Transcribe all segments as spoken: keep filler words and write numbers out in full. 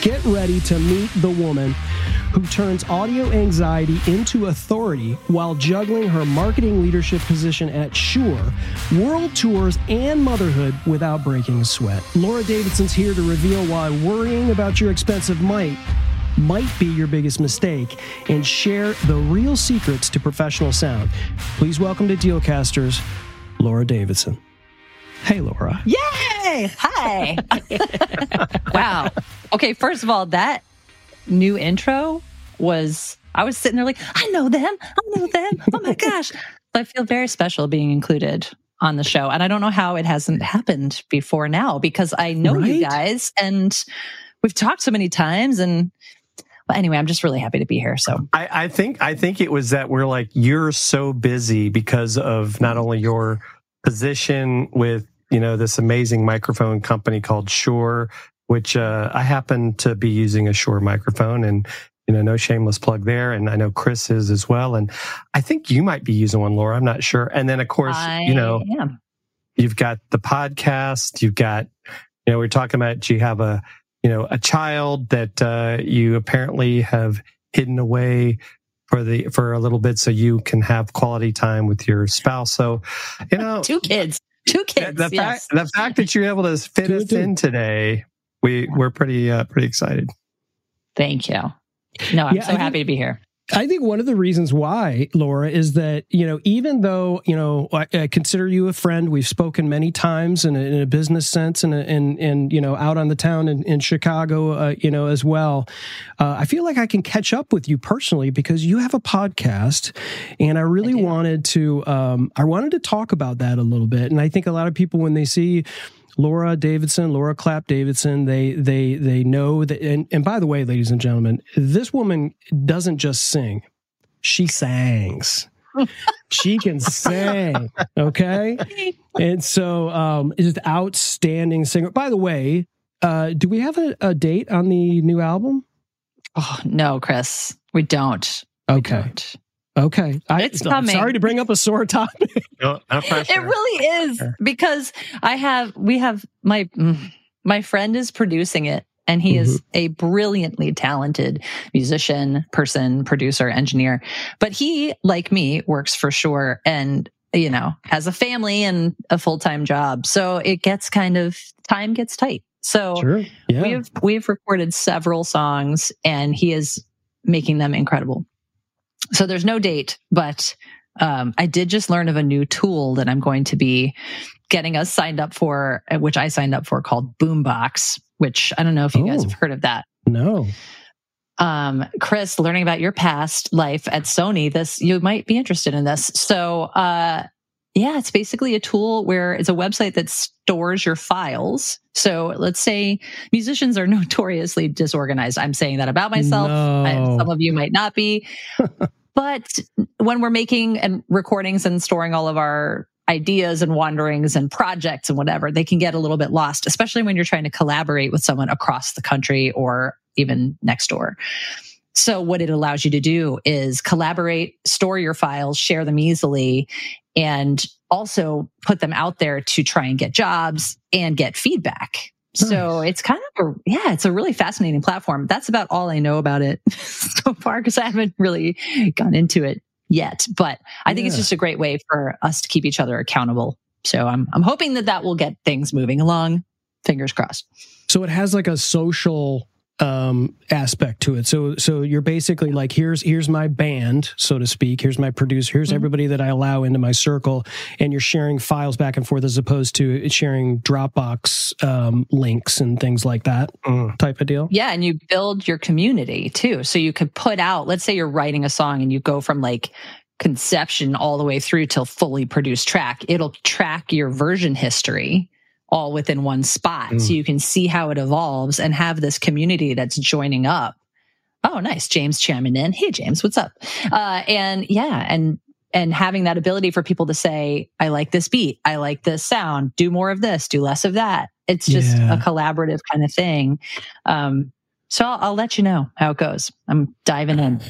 Get ready to meet the woman who turns audio anxiety into authority while juggling her marketing leadership position at Shure, world tours, and motherhood without breaking a sweat. Laura Davidson's here to reveal why worrying about your expensive mic might be your biggest mistake and share the real secrets to professional sound. Please welcome to Dealcasters, Laura Davidson. Hey, Laura. Yay! Hi. Wow. Okay, first of all, that new intro was, I was sitting there like, I know them. I know them. Oh my gosh. I feel very special being included on the show. And I don't know how it hasn't happened before now, because I know right? you guys and we've talked so many times. And well, anyway, I'm just really happy to be here. So I, I think I think it was that we're like, you're so busy because of not only your position with, you know, this amazing microphone company called Shure, which uh, I happen to be using a Shure microphone, and you know, no shameless plug there. And I know Chris is as well, and I think you might be using one, Laura. I'm not sure. And then of course, I you know, am. You've got the podcast. You've got, you know, we're talking about you have a, you know, a child that uh, you apparently have hidden away for the for a little bit so you can have quality time with your spouse. So, you know, two kids. Two kids. The, the yes. fact, the fact that you're able to fit Two, us two. in today, we we're pretty uh, pretty excited. Thank you. No, I'm Yeah, so I happy think- to be here. I think one of the reasons why, Laura, is that, you know, even though, you know, I, I consider you a friend, we've spoken many times in a, in a business sense and, and, and, you know, out on the town in, in Chicago, uh, you know, as well. Uh, I feel like I can catch up with you personally because you have a podcast, and I really I wanted to, um, I wanted to talk about that a little bit. And I think a lot of people, when they see Laura Davidson, Laura Clapp Davidson, they they they know that. And, and by the way, ladies and gentlemen, this woman doesn't just sing; she sangs. She can sing, okay? And so, um, is an outstanding singer. By the way, uh, do we have a, a date on the new album? Oh no, Chris, we don't. We Okay. don't. Okay, I, It's I'm coming. sorry to bring up a sore topic. No, no pressure. It really is, because I have, we have my, my friend is producing it, and he is a brilliantly talented musician, person, producer, engineer. But he, like me, works for Shure and, you know, has a family and a full-time job. So it gets kind of, time gets tight. So Sure. Yeah. we've, we've recorded several songs, and he is making them incredible. So there's no date, but um, I did just learn of a new tool that I'm going to be getting us signed up for, which I signed up for, called Boombox, which I don't know if you Oh. guys have heard of that. No. Um, Chris, learning about your past life at Sony, this, you might be interested in this. So, uh, yeah, it's basically a tool where it's a website that stores your files. So let's say musicians are notoriously disorganized. I'm saying that about myself. No. And some of you might not be. But when we're making and recordings and storing all of our ideas and wanderings and projects and whatever, they can get a little bit lost, especially when you're trying to collaborate with someone across the country or even next door. So what it allows you to do is collaborate, store your files, share them easily, and also put them out there to try and get jobs and get feedback. Nice. So it's kind of a, yeah, it's a really fascinating platform. That's about all I know about it so far, because I haven't really gone into it yet. But I think Yeah. it's just a great way for us to keep each other accountable. So I'm I'm hoping that that will get things moving along. Fingers crossed. So it has like a social um aspect to it. So so you're basically like, here's here's my band, so to speak. Here's my producer. Here's Mhm. everybody that I allow into my circle, and you're sharing files back and forth as opposed to sharing Dropbox um, links and things like that Mm. type of deal. Yeah, and you build your community too. So you could put out, let's say you're writing a song and you go from like conception all the way through till fully produced track. It'll track your version history all within one spot. Mm. So you can see how it evolves and have this community that's joining up. Oh, nice. James chiming in. Hey, James, what's up? Uh, and yeah, and and having that ability for people to say, I like this beat. I like this sound. Do more of this. Do less of that. It's just Yeah. a collaborative kind of thing. Um, so I'll, I'll let you know how it goes. I'm diving in.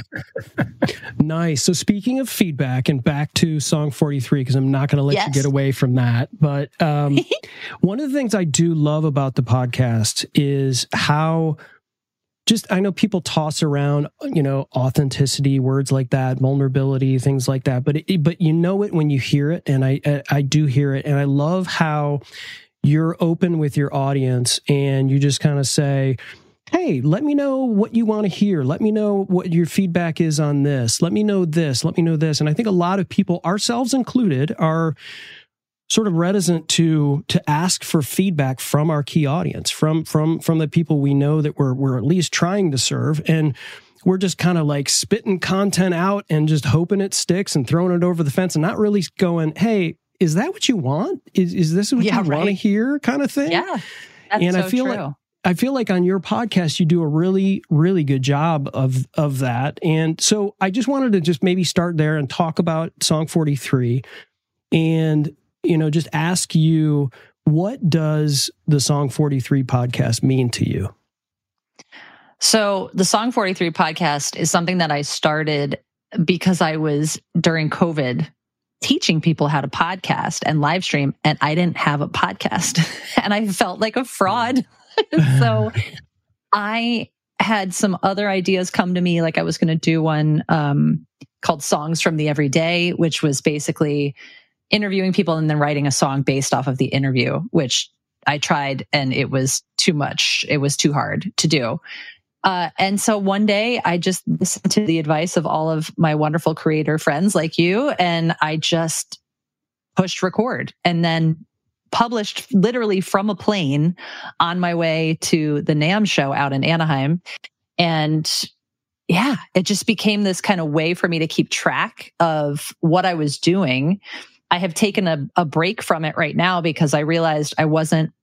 Nice. So speaking of feedback, and back to song forty-three, because I'm not going to let Yes. you get away from that. But um, one of the things I do love about the podcast is how just, I know people toss around, you know, authenticity, words like that, vulnerability, things like that, but it, but you know it when you hear it, and I, I I do hear it, and I love how you're open with your audience, and you just kind of say, hey, let me know what you want to hear. Let me know what your feedback is on this. Let me know this. Let me know this. And I think a lot of people, ourselves included, are sort of reticent to to ask for feedback from our key audience, from from from the people we know that we're we're at least trying to serve. And we're just kind of like spitting content out and just hoping it sticks and throwing it over the fence and not really going, hey, is that what you want? Is is this what yeah, you right. want to hear, kind of thing? Yeah, that's and so I feel true. like I feel like on your podcast you do a really, really good job of of that. And so I just wanted to just maybe start there and talk about Song forty-three, and you know, just ask you, what does the Song forty-three podcast mean to you? So the Song forty-three podcast is something that I started because I was during COVID teaching people how to podcast and live stream, and I didn't have a podcast and I felt like a fraud. So I had some other ideas come to me, like I was going to do one um, called Songs from the Everyday, which was basically interviewing people and then writing a song based off of the interview, which I tried and it was too much. It was too hard to do. Uh, and so one day I just listened to the advice of all of my wonderful creator friends like you, and I just pushed record and then published literally from a plane on my way to the NAMM show out in Anaheim. And yeah, it just became this kind of way for me to keep track of what I was doing. I have taken a, a break from it right now because I realized I wasn't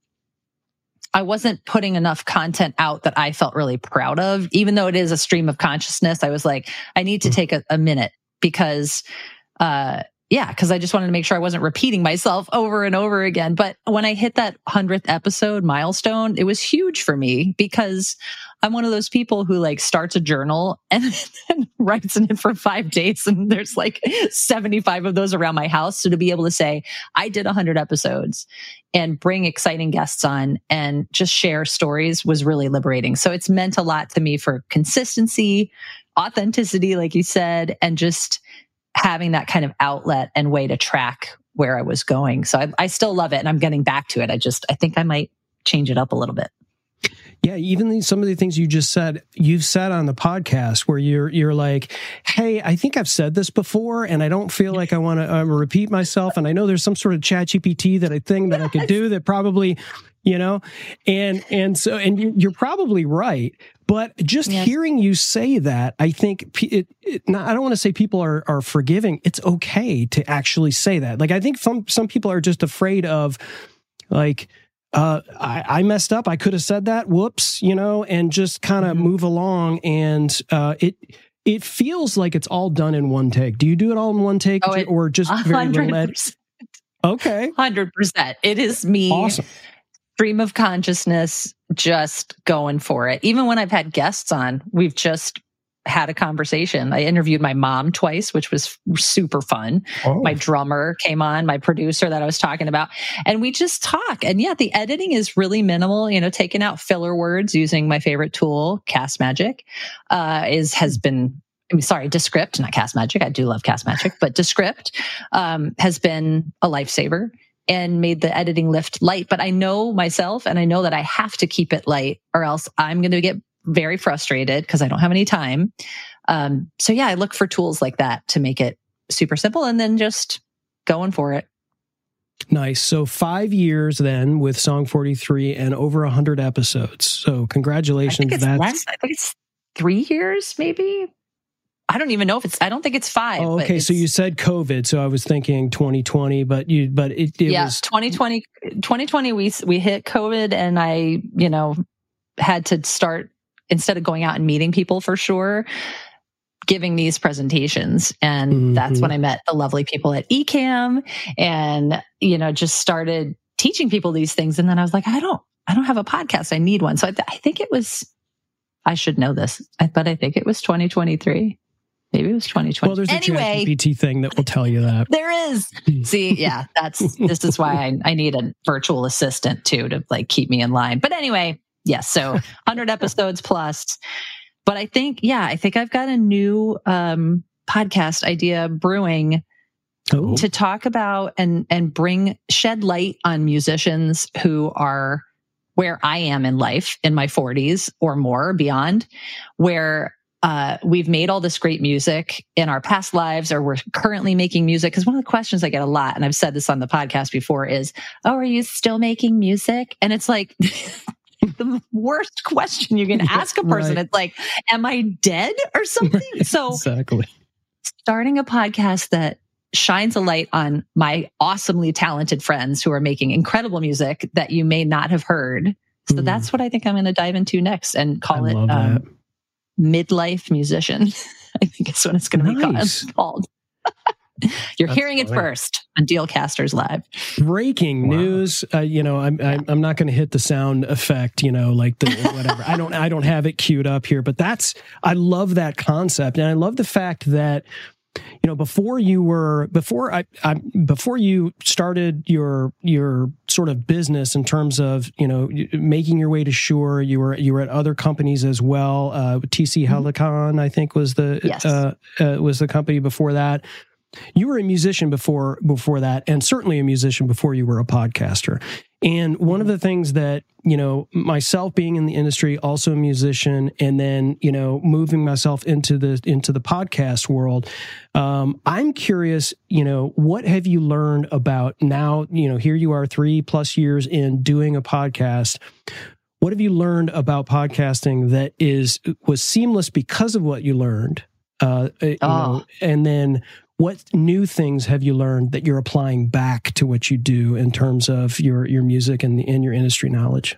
I wasn't putting enough content out that I felt really proud of. Even though it is a stream of consciousness, I was like, I need to take a, a minute because, uh, yeah, because I just wanted to make sure I wasn't repeating myself over and over again. But when I hit that hundredth episode milestone, it was huge for me because I'm one of those people who like starts a journal and, and writes in it for five days. And there's like seventy-five of those around my house. So to be able to say, I did one hundred episodes and bring exciting guests on and just share stories was really liberating. So it's meant a lot to me for consistency, authenticity, like you said, and just having that kind of outlet and way to track where I was going. So I, I still love it and I'm getting back to it. I just, I think I might change it up a little bit. Yeah, even the, some of the things you just said, you've said on the podcast where you're you're like, hey, I think I've said this before and I don't feel like I want to um, repeat myself. And I know there's some sort of chat G P T that I think that I could do that probably, you know, and and so, and you're probably right. But just yes. hearing you say that, I think it, it not, I don't want to say people are, are forgiving. It's okay to actually say that. Like, I think some, some people are just afraid of like, uh, I, I messed up. I could have said that. Whoops, you know, and just kind of mm-hmm. move along. And uh, it, it feels like it's all done in one take. Do you do it all in one take oh, it, or just very little edit? Okay. one hundred percent. It is me. Awesome. Stream of consciousness, just going for it. Even when I've had guests on, we've just had a conversation. I interviewed my mom twice, which was super fun. Oh. My drummer came on, my producer that I was talking about, and we just talk. And yeah, the editing is really minimal, you know, taking out filler words using my favorite tool, Cast Magic, uh, is, has been, I mean, sorry, Descript, not Cast Magic. I do love Cast Magic, but Descript, um, has been a lifesaver and made the editing lift light. But I know myself and I know that I have to keep it light or else I'm going to get very frustrated because I don't have any time. Um, so yeah, I look for tools like that to make it super simple and then just going for it. Nice. So five years then with Song forty-three and over a hundred episodes. So congratulations. I think it's That's... less. I think it's three years, maybe. I don't even know if it's, I don't think it's five. Oh, okay. So you said COVID. So I was thinking twenty twenty, but you, but it, it yeah, was twenty twenty, twenty twenty, we, we hit COVID and I, you know, had to start, instead of going out and meeting people for sure, giving these presentations. And mm-hmm. that's when I met the lovely people at Ecamm and, you know, just started teaching people these things. And then I was like, I don't, I don't have a podcast. I need one. So I, th- I think it was, I should know this, but I think it was twenty twenty-three. Maybe it was twenty twenty. Well, there's anyway, a Chat G P T thing that will tell you that. There is. See, yeah, that's, this is why I, I need a virtual assistant too, to like keep me in line. But anyway, Yes. So one hundred episodes plus. But I think, yeah, I think I've got a new um, podcast idea brewing oh. to talk about and and bring shed light on musicians who are where I am in life, in my forties or more, beyond, where uh, we've made all this great music in our past lives, or we're currently making music. Because one of the questions I get a lot, and I've said this on the podcast before, is, "Oh, are you still making music?" And it's like the worst question you can ask a person. Right. It's like, am I dead or something? Right. So exactly. Starting a podcast that shines a light on my awesomely talented friends who are making incredible music that you may not have heard. So mm. that's what I think I'm going to dive into next and call I it um, Midlife Musician. I think it's what it's going to nice. be called. You're That's hearing funny. It first on Dealcasters Live. Breaking wow. news. Uh, you know, I'm I'm, I'm not going to hit the sound effect. You know, like the whatever. I don't I don't have it queued up here, but that's I love that concept, and I love the fact that, you know, before you were before I, I before you started your your sort of business in terms of, you know, making your way to Shure, you were you were at other companies as well. Uh, T C mm-hmm. Helicon, I think, was the yes. uh, uh, was the company before that. You were a musician before before that, and certainly a musician before you were a podcaster. And one of the things that, you know, myself being in the industry, also a musician, and then, you know, moving myself into the into the podcast world, um, I'm curious, you know, what have you learned about now? You know, here you are, three plus years in doing a podcast. What have you learned about podcasting that is was seamless because of what you learned? Uh, you oh. know, and then what new things have you learned that you're applying back to what you do in terms of your your music and, and your industry knowledge?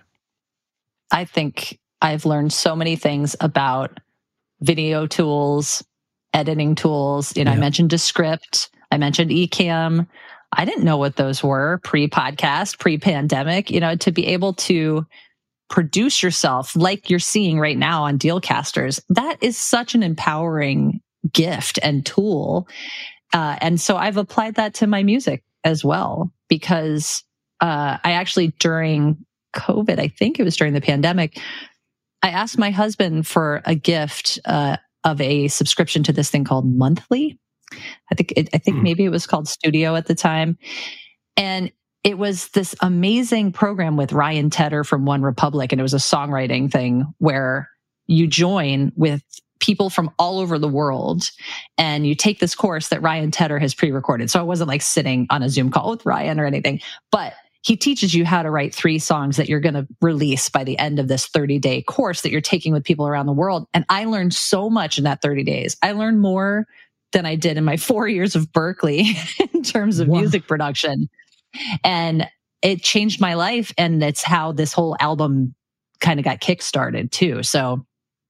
I think I've learned so many things about video tools, editing tools. You know, yeah. I mentioned Descript. I mentioned Ecamm. I didn't know what those were pre-podcast, pre-pandemic. You know, to be able to produce yourself like you're seeing right now on Dealcasters, that is such an empowering gift and tool. Uh, and so I've applied that to my music as well, because uh, I actually, during COVID, I think it was during the pandemic, I asked my husband for a gift uh, of a subscription to this thing called Monthly. I think it, I think mm. maybe it was called Studio at the time. And it was this amazing program with Ryan Tedder from One Republic. And it was a songwriting thing where you join with people from all over the world, and you take this course that Ryan Tedder has pre-recorded. So I wasn't like sitting on a Zoom call with Ryan or anything, but he teaches you how to write three songs that you're going to release by the end of this thirty-day course that you're taking with people around the world. And I learned so much in that thirty days. I learned more than I did in my four years of Berklee in terms of wow. music production. And it changed my life. And it's how this whole album kind of got kickstarted too. So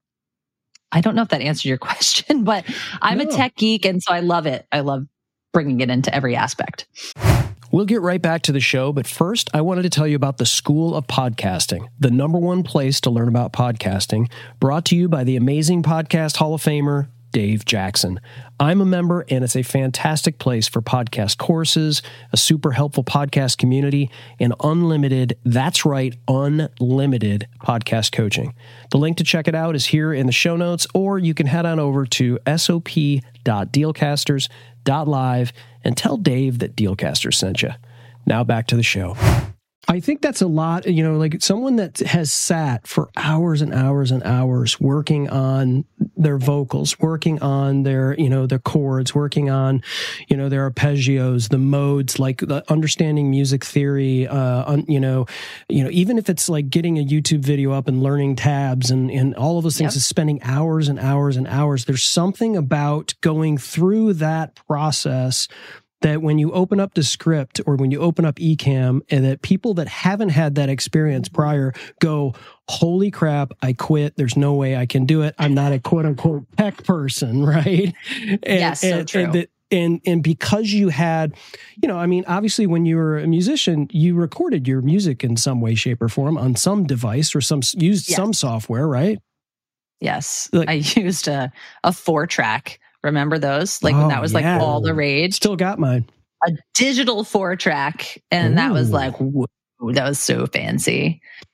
I don't know if that answered your question, but I'm no. a tech geek, and so I love it. I love bringing it into every aspect. We'll get right back to the show, but first, I wanted to tell you about the School of Podcasting, the number one place to learn about podcasting, brought to you by the amazing Podcast Hall of Famer, Dave Jackson. I'm a member, and it's a fantastic place for podcast courses, a super helpful podcast community, and unlimited, that's right, unlimited podcast coaching. The link to check it out is here in the show notes, or you can head on over to S O P dot dealcasters dot live and tell Dave that Dealcasters sent you. Now back to the show. I think that's a lot, you know, like someone that has sat for hours and hours and hours working on their vocals, working on their, you know, their chords, working on, you know, their arpeggios, the modes, like the understanding music theory, uh, on, you know, you know, even if it's like getting a YouTube video up and learning tabs and, and all of those things, yep. is spending hours and hours and hours. There's something about going through that process that when you open up Descript or when you open up Ecamm, and that people that haven't had that experience prior go, holy crap, I quit. There's no way I can do it. I'm not a quote unquote tech person, right? And, yes, so and, true. And, that, and, and because you had, you know, I mean, obviously when you were a musician, you recorded your music in some way, shape, or form on some device or some used yes. some software, right? Yes. Like, I used a, a four track. Remember those? Like oh, when that was yeah. like all the rage. Still got mine. A digital four track. And Ooh. That was like, whoa, that was so fancy.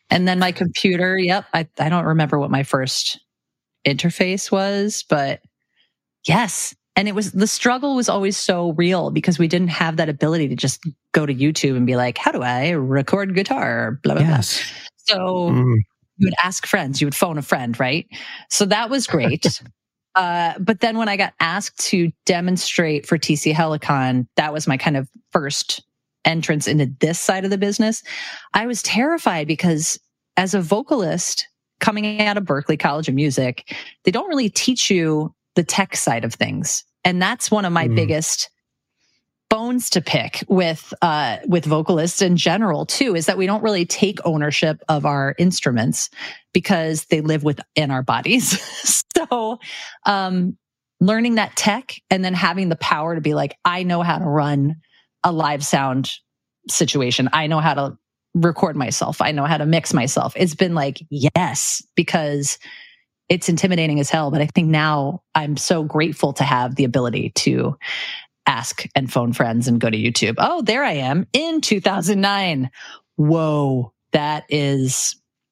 And then my computer, yep, I, I don't remember what my first interface was, but yes. And it was, the struggle was always so real because we didn't have that ability to just go to YouTube and be like, how do I record guitar? Blah, blah, yes. blah. So mm. you would ask friends, you would phone a friend, right? So that was great. uh, but then when I got asked to demonstrate for T C Helicon, that was my kind of first entrance into this side of the business. I was terrified because as a vocalist coming out of Berklee College of Music, they don't really teach you the tech side of things. And that's one of my mm. biggest bones to pick with uh, with vocalists in general too, is that we don't really take ownership of our instruments because they live within our bodies. so um, learning that tech and then having the power to be like, I know how to run a live sound situation. I know how to record myself. I know how to mix myself. It's been like, yes, because it's intimidating as hell. But I think now I'm so grateful to have the ability to ask and phone friends and go to YouTube. Oh, there I am in two thousand nine. Whoa, that is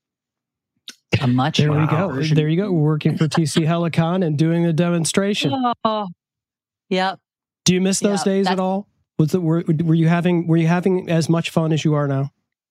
a much. There wow. we go. version. There you go. Working for T C Helicon and doing the demonstration. Oh, yep. Do you miss those yep. days That's, at all? Was it, were, were you having were you having as much fun as you are now?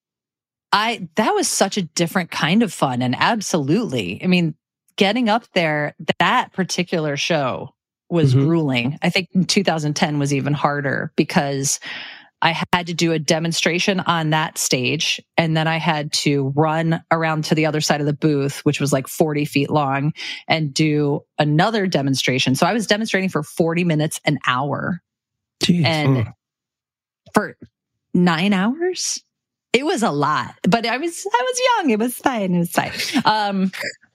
I that was such a different kind of fun, and absolutely. I mean, getting up there, that particular show was mm-hmm. grueling. I think in two thousand ten was even harder because I had to do a demonstration on that stage, and then I had to run around to the other side of the booth, which was like forty feet long, and do another demonstration. So I was demonstrating for forty minutes, an hour. Jeez. And mm. for nine hours, it was a lot. But I was I was young. It was fine. It was fine. Um,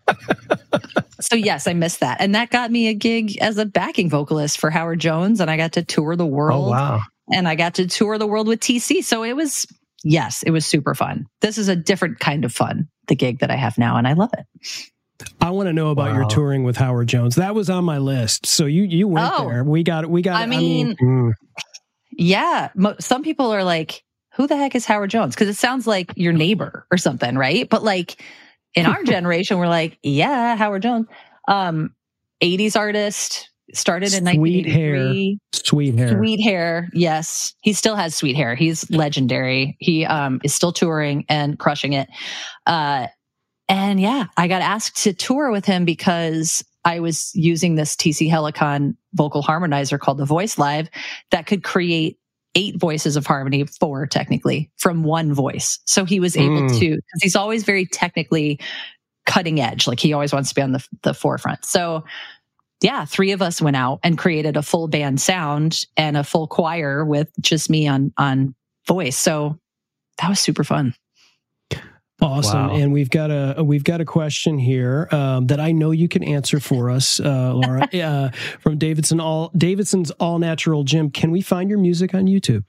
so yes, I missed that. And that got me a gig as a backing vocalist for Howard Jones. And I got to tour the world. Oh, wow. And I got to tour the world with T C. So it was, yes, it was super fun. This is a different kind of fun, the gig that I have now. And I love it. I want to know about wow. your touring with Howard Jones. That was on my list. So you you went oh, there. We got it. We got I mean, I mean yeah. Mo- some people are like, who the heck is Howard Jones? Because it sounds like your neighbor or something, right? But like, in our generation, we're like, yeah, Howard Jones. Um, eighties artist, started in nineteen eighty-three. Sweet hair. Sweet hair, yes. He still has sweet hair. He's legendary. He um, is still touring and crushing it. Uh, and yeah, I got asked to tour with him because I was using this T C Helicon vocal harmonizer called the Voice Live that could create eight voices of harmony, four technically, from one voice. So he was able mm. to, because he's always very technically cutting edge. Like he always wants to be on the, the forefront. So yeah, three of us went out and created a full band sound and a full choir with just me on, on voice. So that was super fun. Awesome. Wow. And we've got a we've got a question here um, that I know you can answer for us, uh, Laura, uh, from Davidson All Davidson's All Natural Gym. Can we find your music on YouTube?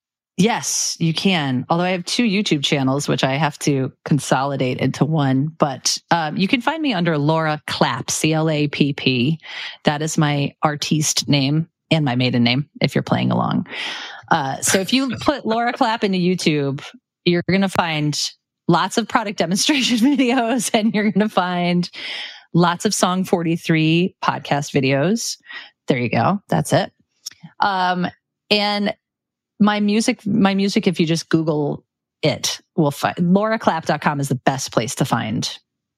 Yes, you can. Although I have two YouTube channels, which I have to consolidate into one. But um, you can find me under Laura Clapp, C L A P P. That is my artiste name and my maiden name, if you're playing along. Uh, so if you put Laura Clapp into YouTube, you're going to find lots of product demonstration videos, and you're going to find lots of Song forty-three podcast videos. There you go. That's it. Um, and my music, my music, if you just Google it, will find laura clapp dot com is the best place to find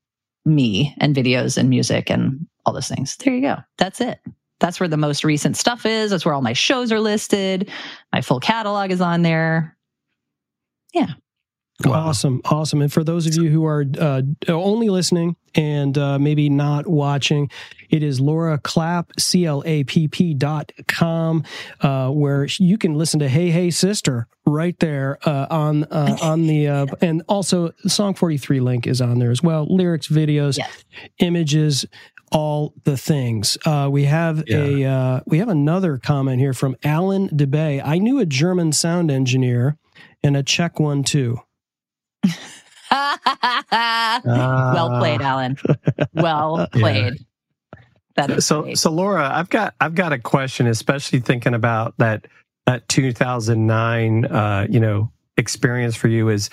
me and videos and music and all those things. There you go. That's it. That's where the most recent stuff is. That's where all my shows are listed. My full catalog is on there. Yeah. Wow. Awesome. Awesome. And for those of you who are uh, only listening and uh, maybe not watching, it is Laura Clapp, C L A P P dot com, uh, where you can listen to Hey, Hey, Sister right there uh, on uh, on the, uh, and also the Song forty-three link is on there as well. Lyrics, videos, yes. images, all the things. Uh, we have yeah. a uh, we have another comment here from Alan DeBay. I knew a German sound engineer and a Czech one too. Well played, Alan. Well played. Yeah. That is so. Great. So, Laura, I've got I've got a question, especially thinking about that that two thousand nine, uh, you know, experience for you. Is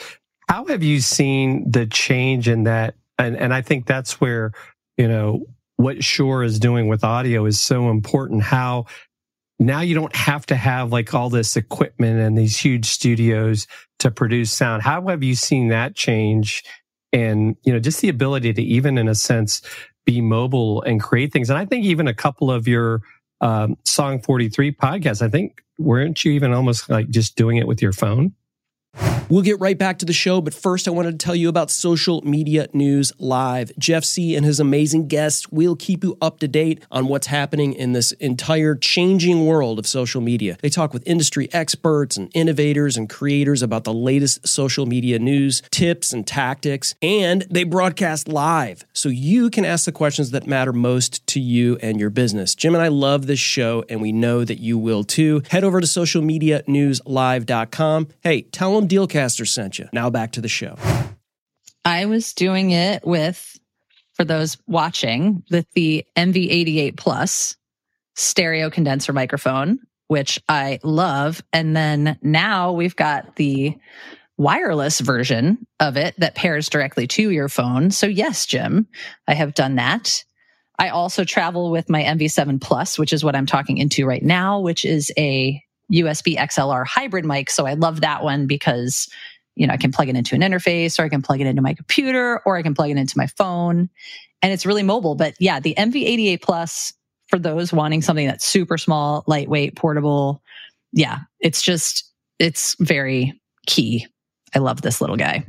How have you seen the change in that? And, and I think that's where, you know, what Shure is doing with audio is so important. How now you don't have to have like all this equipment and these huge studios to produce sound. How have you seen that change? And, you know, just the ability to even, in a sense, be mobile and create things. And I think even a couple of your um, Song forty-three podcasts, I think, weren't you even almost like just doing it with your phone? We'll get right back to the show, but first I wanted to tell you about Social Media News Live. Jeff Sieh and his amazing guests will keep you up to date on what's happening in this entire changing world of social media. They talk with industry experts and innovators and creators about the latest social media news, tips, and tactics, and they broadcast live, so you can ask the questions that matter most to you and your business. Jim and I love this show, and we know that you will too. Head over to social media news live dot com. Hey, tell them Dealcaster sent you. Now back to the show. I was doing it with, for those watching, with the M V eighty-eight Plus stereo condenser microphone, which I love. And then now we've got the wireless version of it that pairs directly to your phone. So yes, Jim, I have done that. I also travel with my M V seven Plus, which is what I'm talking into right now, which is a U S B X L R hybrid mic. So I love that one because, you know, I can plug it into an interface, or I can plug it into my computer, or I can plug it into my phone, and it's really mobile. But yeah, the M V eighty-eight Plus, for those wanting something that's super small, lightweight, portable. Yeah, it's just, it's very key. I love this little guy.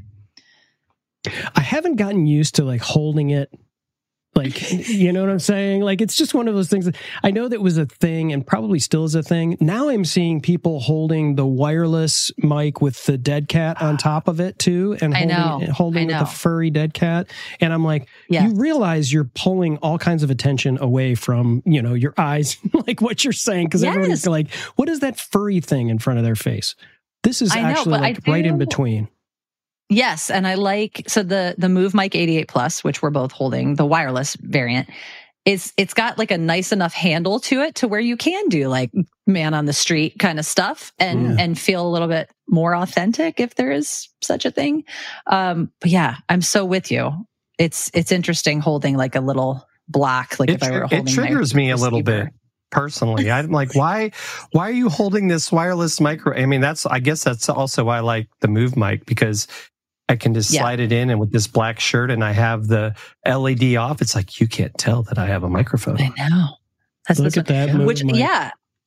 I haven't gotten used to like holding it. Like, you know what I'm saying? Like, it's just one of those things that I know that was a thing and probably still is a thing. Now I'm seeing people holding the wireless mic with the dead cat on top of it too, and holding, I know. holding I know. with the furry dead cat. And I'm like, yes. You realize you're pulling all kinds of attention away from, you know, your eyes, like what you're saying, because yes. everyone's like, what is that furry thing in front of their face? This is I know, actually like right in between. Yes, and I like, so the the Move Mic eighty-eight Plus, which we're both holding, the wireless variant, is it's got like a nice enough handle to it to where you can do like man on the street kind of stuff and Yeah. and feel a little bit more authentic if there is such a thing. Um, but yeah, I'm so with you. It's it's interesting holding like a little block, like It, if I were it holding triggers my me a little receiver. bit. Personally, I'm like, why, why are you holding this wireless micro? I mean, that's, I guess that's also why I like the Move Mic, because I can just Yeah. slide it in, and with this black shirt, and I have the L E D off. It's like, you can't tell that I have a microphone. I know. That's Look this at that one. Move Which, Mic. yeah,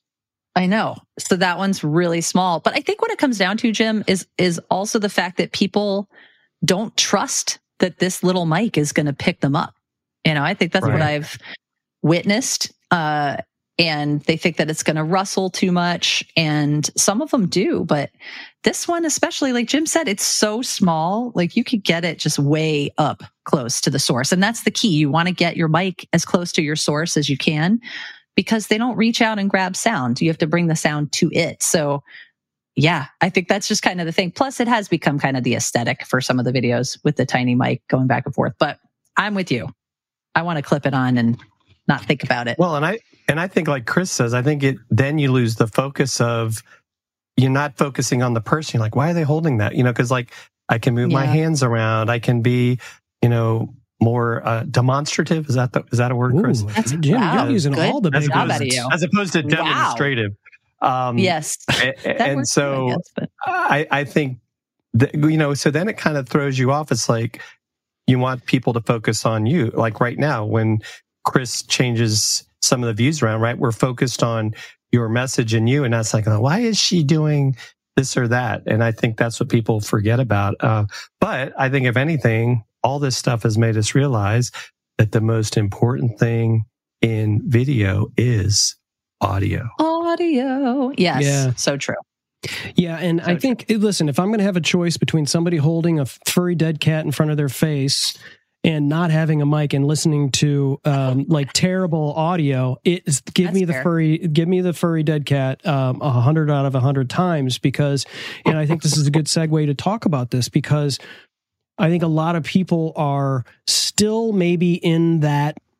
I know. So that one's really small. But I think what it comes down to, Jim, is is also the fact that people don't trust that this little mic is going to pick them up. You know, I think that's Right. what I've witnessed. Uh, and they think that it's going to rustle too much. And some of them do. But this one, especially, like Jim said, it's so small. Like you could get it just way up close to the source. And that's the key. You want to get your mic as close to your source as you can, because they don't reach out and grab sound. You have to bring the sound to it. So yeah, I think that's just kind of the thing. Plus, it has become kind of the aesthetic for some of the videos with the tiny mic going back and forth. But I'm with you. I want to clip it on and not think about it. Well, and I and I think, like Chris says, I think it then you lose the focus of, you're not focusing on the person. You're like, why are they holding that? You know, because like I can move my Yeah. hands around. I can be, you know, more uh, demonstrative. Is that the, is that a word, Chris? Ooh, That's- Jim, wow, you're using good all the As big job words. out of you. As opposed to Wow. demonstrative. Um, Yes. a- That and works so too, I guess, but- I, I think that, you know, so then it kind of throws you off. It's like you want people to focus on you. Like right now, when Chris changes some of the views around, right, we're focused on your message and you, and that's like, oh, why is she doing this or that? And I think that's what people forget about. Uh, but I think if anything, all this stuff has made us realize that the most important thing in video is audio. Audio. Yes. Yeah. So true. Yeah, and So I think, listen, if I'm going to have a choice between somebody holding a furry dead cat in front of their face and not having a mic and listening to um, like terrible audio, it's give That's me the fair. furry, give me the furry dead cat um, a hundred out of a hundred times, because, and I think this is a good segue to talk about this, because I think a lot of people are still maybe in that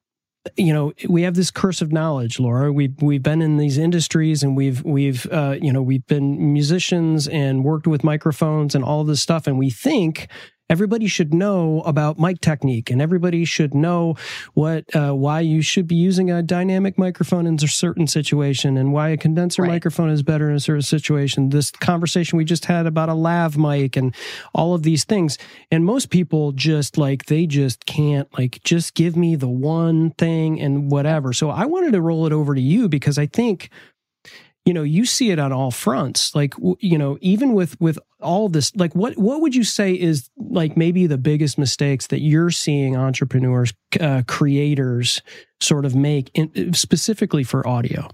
you know, we have this curse of knowledge, Laura. We've we've been in these industries, and we've we've uh, you know we've been musicians and worked with microphones and all this stuff, and we think everybody should know about mic technique, and everybody should know what uh, why you should be using a dynamic microphone in a certain situation, and why a condenser right. microphone is better in a certain situation. This conversation we just had about a lav mic and all of these things. And most people just like, they just can't like, just give me the one thing and whatever. So I wanted to roll it over to you, because I think, you know, you see it on all fronts. Like, you know, even with, with all this, like, what, what would you say is like maybe the biggest mistakes that you're seeing entrepreneurs, uh, creators sort of make in, specifically for audio?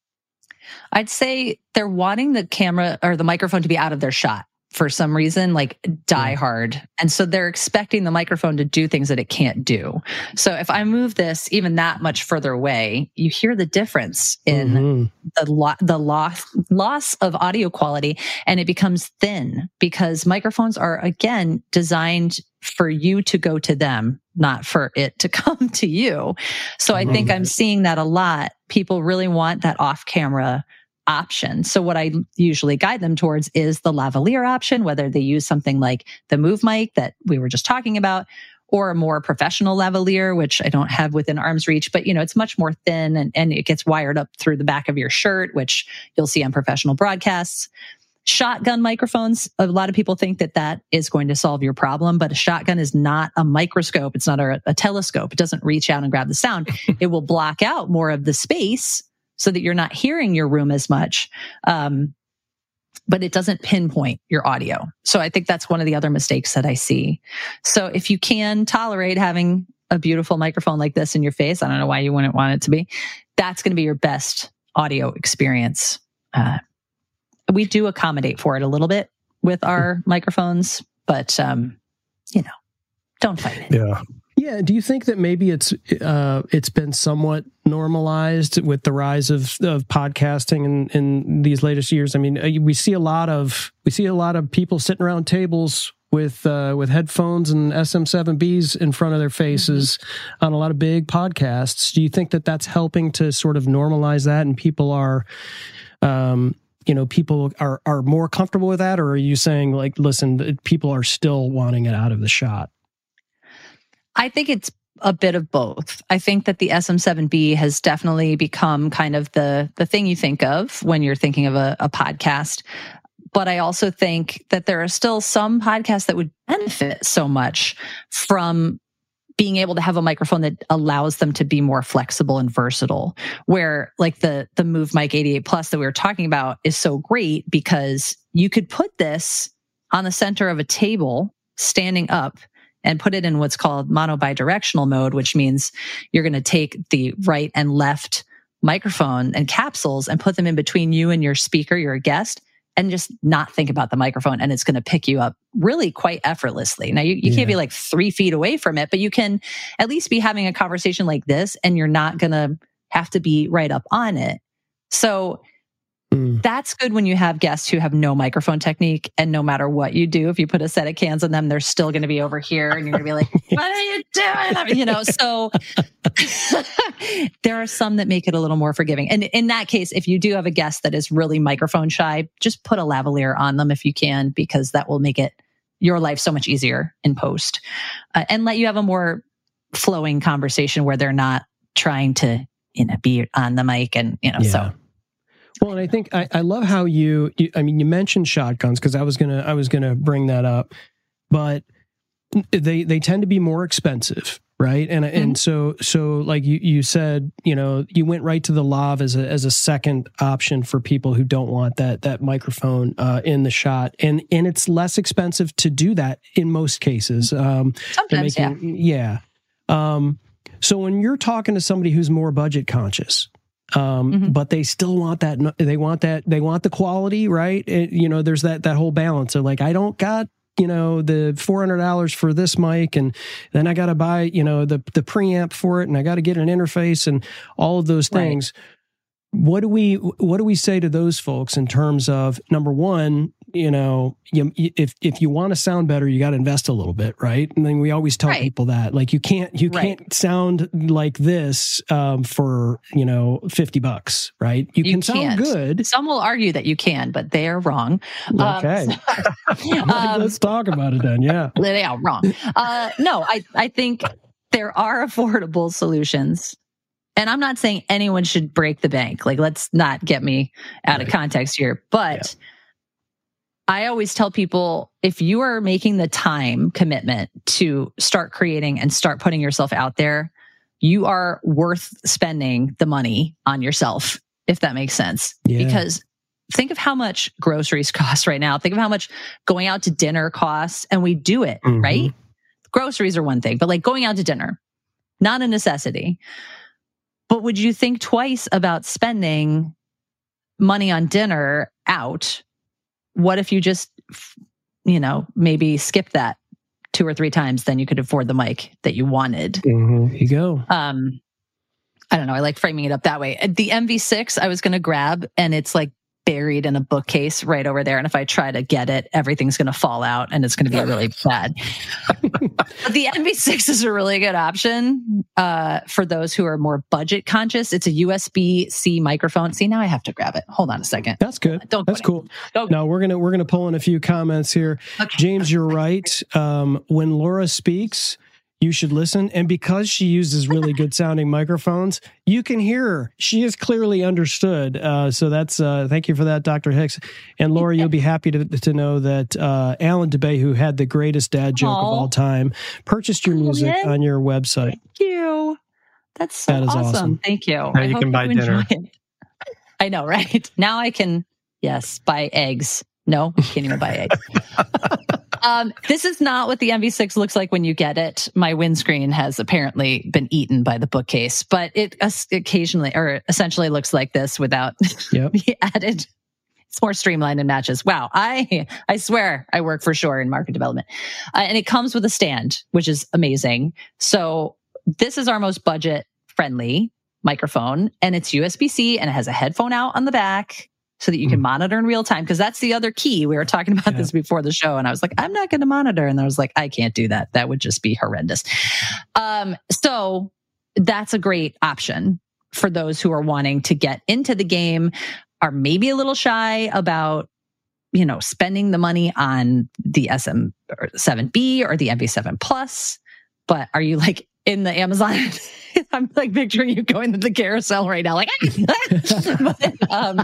I'd say they're wanting the camera or the microphone to be out of their shot for some reason, like die yeah. hard. And so they're expecting the microphone to do things that it can't do. So if I move this even that much further away, you hear the difference in mm-hmm. the lo- the loss loss of audio quality, and it becomes thin, because microphones are, again, designed for you to go to them, not for it to come to you. So I mm-hmm. think I'm seeing that a lot. People really want that off-camera option. So what I usually guide them towards is the lavalier option, whether they use something like the Move Mic that we were just talking about, or a more professional lavalier, which I don't have within arm's reach, but you know, it's much more thin, and, and it gets wired up through the back of your shirt, which you'll see on professional broadcasts. Shotgun microphones, a lot of people think that that is going to solve your problem, but a shotgun is not a microscope. It's not a, a telescope. It doesn't reach out and grab the sound. It will block out more of the space so that you're not hearing your room as much. Um, but it doesn't pinpoint your audio. So I think that's one of the other mistakes that I see. So if you can tolerate having a beautiful microphone like this in your face, I don't know why you wouldn't want it to be, that's going to be your best audio experience. Uh, we do accommodate for it a little bit with our microphones, but, um, you know, don't fight it. Yeah. Yeah. Do you think that maybe it's uh, it's been somewhat normalized with the rise of, of podcasting in, in these latest years? I mean, we see a lot of we see a lot of people sitting around tables with uh, with headphones and S M seven Bs in front of their faces mm-hmm. on a lot of big podcasts. Do you think that that's helping to sort of normalize that, and people are, um, you know, people are are more comfortable with that, or are you saying like, listen, people are still wanting it out of the shot? I think it's a bit of both. I think that the S M seven B has definitely become kind of the the thing you think of when you're thinking of a, a podcast. But I also think that there are still some podcasts that would benefit so much from being able to have a microphone that allows them to be more flexible and versatile, where like the the Move Mic eighty-eight Plus that we were talking about is so great because you could put this on the center of a table standing up and put it in what's called mono bidirectional mode, which means you're going to take the right and left microphone and capsules and put them in between you and your speaker, your guest, and just not think about the microphone. And it's going to pick you up really quite effortlessly. Now, you, you yeah. can't be like three feet away from it, but you can at least be having a conversation like this, and you're not going to have to be right up on it. So mm. that's good when you have guests who have no microphone technique, and no matter what you do, if you put a set of cans on them, they're still going to be over here, and you're going to be like, what are you doing? You know, so there are some that make it a little more forgiving. And in that case, if you do have a guest that is really microphone shy, just put a lavalier on them if you can, because that will make it your life so much easier in post, uh, and let you have a more flowing conversation where they're not trying to, you know, be on the mic and, you know, yeah. so. Well, and I think I, I love how you, you, I mean, you mentioned shotguns, because I was gonna, I was gonna bring that up, but they they tend to be more expensive, right? And mm-hmm. and so so like you you said, you know, you went right to the lav as a as a second option for people who don't want that that microphone uh, in the shot, and and it's less expensive to do that in most cases. Um, Sometimes, making, yeah. yeah. Um, so when you're talking to somebody who's more budget conscious. Um, mm-hmm. but they still want that, they want that, they want the quality, right? It, you know, there's that, that whole balance of like, I don't got, you know, the four hundred dollars for this mic, and then I got to buy, you know, the, the preamp for it, and I got to get an interface and all of those things. Right. What do we, what do we say to those folks in terms of, number one, you know, you, if if you want to sound better, you got to invest a little bit, right? And then we always tell Right. people that, like, you can't you Right. can't sound like this um, for you know fifty bucks, right? You, You can sound can't. good. Some will argue that you can, but they are wrong. Okay, Um, um, let's talk about it then. Yeah, they are wrong. Uh, no, I, I think there are affordable solutions. And I'm not saying anyone should break the bank. Like, let's not get me out Right. of context here. But I always tell people, if you are making the time commitment to start creating and start putting yourself out there, you are worth spending the money on yourself, if that makes sense. Yeah. Because think of how much groceries cost right now. Think of how much going out to dinner costs, and we do it, Mhm. right? Groceries are one thing, but like going out to dinner, not a necessity. But would you think twice about spending money on dinner out? What if you just, you know, maybe skipped that two or three times? Then you could afford the mic that you wanted. Mhm. there you go. Um, I don't know. I like framing it up that way. The M V six I was going to grab, and it's like buried in a bookcase right over there. And if I try to get it, everything's going to fall out and it's going to be really bad. But the M V six is a really good option uh, for those who are more budget conscious. It's a U S B C microphone. See, now I have to grab it. Hold on a second. That's good. Don't go That's cool. Don't go. Now we're gonna we're gonna pull in a few comments here. Okay. James, you're right. Um, when Laura speaks, you should listen. And because she uses really good sounding microphones, you can hear her. She is clearly understood. Uh, so that's uh, thank you for that, Doctor Hicks. And Laura, you'll be happy to, to know that uh, Alan DeBay, who had the greatest dad joke of Aw. all time, purchased your Oh, music yeah? on your website. Thank you. That's so That is awesome. awesome. Thank you. Now I you hope can buy dinner. enjoy it. I know, right? Now I can, yes, buy eggs. No, can't even buy eggs. Um, this is not what the M V six looks like when you get it. My windscreen has apparently been eaten by the bookcase, but it uh, occasionally or essentially looks like this without Yep. the added. It's more streamlined and matches. Wow. I, I swear I work for Shure in market development. Uh, and it comes with a stand, which is amazing. So this is our most budget friendly microphone, and it's U S B C, and it has a headphone out on the back so that you can Mm. monitor in real time. Because that's the other key. We were talking about Yeah. this before the show, and I was like, I'm not going to monitor. And I was like, I can't do that. That would just be horrendous. Um, so that's a great option for those who are wanting to get into the game, are maybe a little shy about, you know, spending the money on the S M seven B or the M V seven Plus. But are you like in the Amazon? I'm like picturing you going to the carousel right now, like, but, um,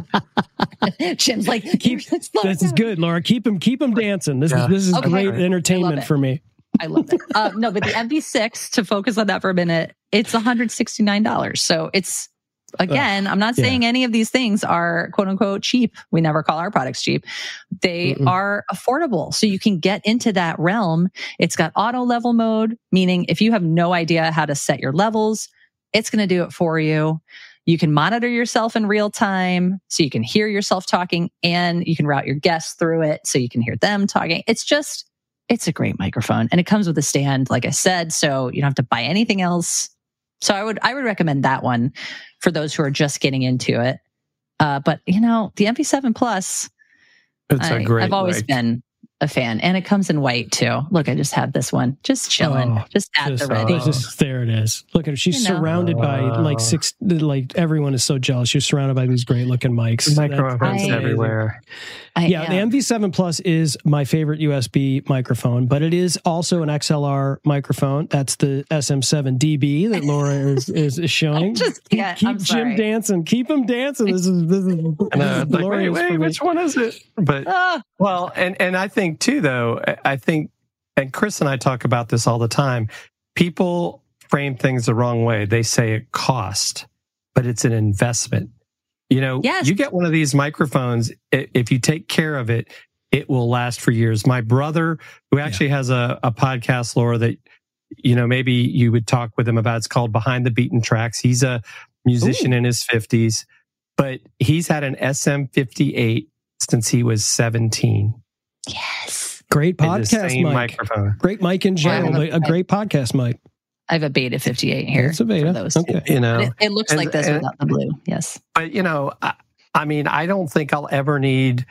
Jim's like, keep This is good, Laura. Keep him keep him dancing. This Yeah. is this is Okay. great I love entertainment it. for me. I love it. Uh, no, but the M V six, to focus on that for a minute, it's one hundred sixty-nine dollars. So it's, again, I'm not yeah. saying any of these things are quote unquote cheap. We never call our products cheap. They Mm-mm. are affordable. So you can get into that realm. It's got auto level mode, meaning if you have no idea how to set your levels, it's going to do it for you. You can monitor yourself in real time so you can hear yourself talking, and you can route your guests through it so you can hear them talking. It's just, it's a great microphone, and it comes with a stand, like I said, so you don't have to buy anything else. So I would, I would recommend that one for those who are just getting into it. Uh, but you know, the M V seven Plus, It's I, a great I've always mic. been a fan, and it comes in white too. Look, I just have this one, just chilling, Oh, just at Just- the ready. Oh. just- there it is. Look at her. She's You know. surrounded by like six, like everyone is so jealous. She's surrounded by these great looking mics. Microphones I- everywhere. I Yeah, am. the M V seven Plus is my favorite U S B microphone, but it is also an X L R microphone. That's the S M seven D B that Laura is, is, is showing. Just keep can't. keep I'm Jim sorry. dancing. Keep him dancing. This is this is, And this I is was like, wait, glorious wait, for me. which one is it? But Ah, well, and and I think too, though, I think, and Chris and I talk about this all the time. People frame things the wrong way. They say it cost, but it's an investment. You know, Yes. you get one of these microphones. i- If you take care of it, it will last for years. My brother, who actually has a, a podcast, Laura, that, you know, maybe you would talk with him about. It's called Behind the Beaten Tracks. He's a musician in his fifties, but he's had an S M fifty-eight since he was seventeen. yes. Great And the podcast same mic. microphone. Great mic in general. Wow. but a great podcast mic. I have a Beta fifty-eight here. It's a Beta. for those. Okay. You know, It, it looks And- like this and- without the blue. Yes. but you know, I, I mean, I don't think I'll ever need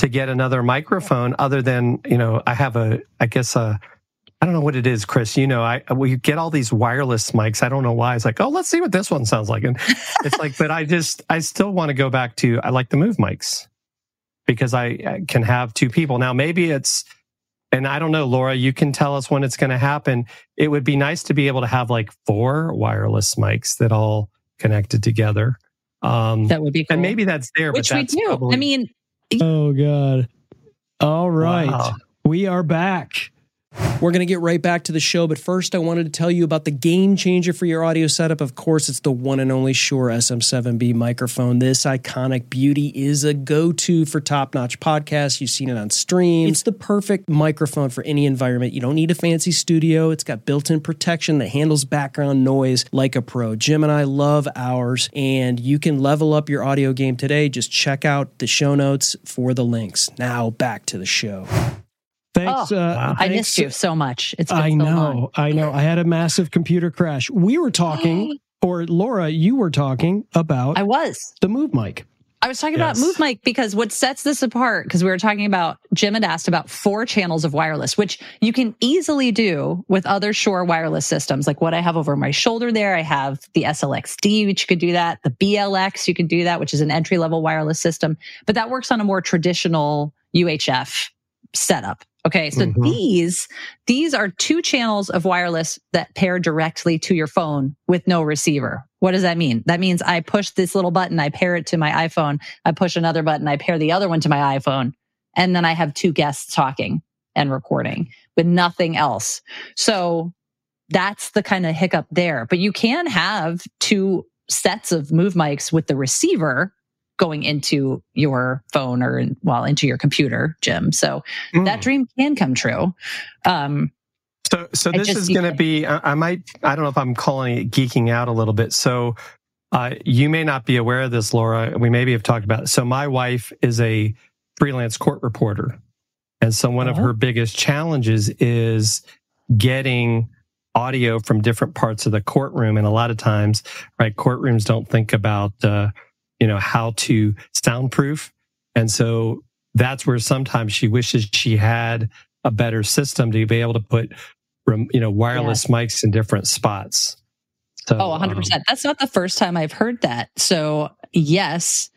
to get another microphone other than, you know, I have a, I guess, a, I don't know what it is, Chris. You know, I we get all these wireless mics. I don't know why. It's like, oh, let's see what this one sounds like. And it's like, but I just, I still want to go back to, I like the Move mics because I, I can have two people. Now, maybe it's, and I don't know, Laura, you can tell us when it's going to happen. It would be nice to be able to have like four wireless mics that all connected together. Um, that would be cool. And maybe that's there, Which but that's we do. probably, I mean, oh, God. All right. Wow. We are back. We're going to get right back to the show, but first I wanted to tell you about the game changer for your audio setup. Of course, it's the one and only Shure S M seven B microphone. This iconic beauty is a go-to for top-notch podcasts. You've seen it on stream. It's the perfect microphone for any environment. You don't need a fancy studio. It's got built-in protection that handles background noise like a pro. Jim and I love ours, and you can level up your audio game today. Just check out the show notes for the links. Now, back to the show. Thanks. Oh, uh, wow. I thanks. missed you so much. It's been I so know. long. I know. I had a massive computer crash. We were talking, or Laura, you were talking about I was. the Move mic. I was talking Yes. about Move Mic because what sets this apart, because we were talking about, Jim had asked about four channels of wireless, which you can easily do with other Shure wireless systems. Like what I have over my shoulder there, I have the S L X D, which you could do that. The B L X, you can do that, which is an entry-level wireless system. But that works on a more traditional U H F setup. Okay, so Mhm. these these are two channels of wireless that pair directly to your phone with no receiver. What does that mean? That means I push this little button, I pair it to my iPhone. I push another button, I pair the other one to my iPhone. And then I have two guests talking and recording with nothing else. So that's the kind of hiccup there. But you can have two sets of Move mics with the receiver going into your phone or well into your computer, Jim. So Mm. that dream can come true. Um, So, so I this just- is going to be, I, I might, I don't know if I'm calling it geeking out a little bit. So, uh, you may not be aware of this, Laura. We maybe have talked about it. So my wife is a freelance court reporter. And so one of Oh. her biggest challenges is getting audio from different parts of the courtroom. And a lot of times, right, courtrooms don't think about, uh, you know, how to soundproof. And so that's where sometimes she wishes she had a better system to be able to put, you know, wireless yeah. mics in different spots. So, oh, one hundred percent. Um, That's not the first time I've heard that. So yes,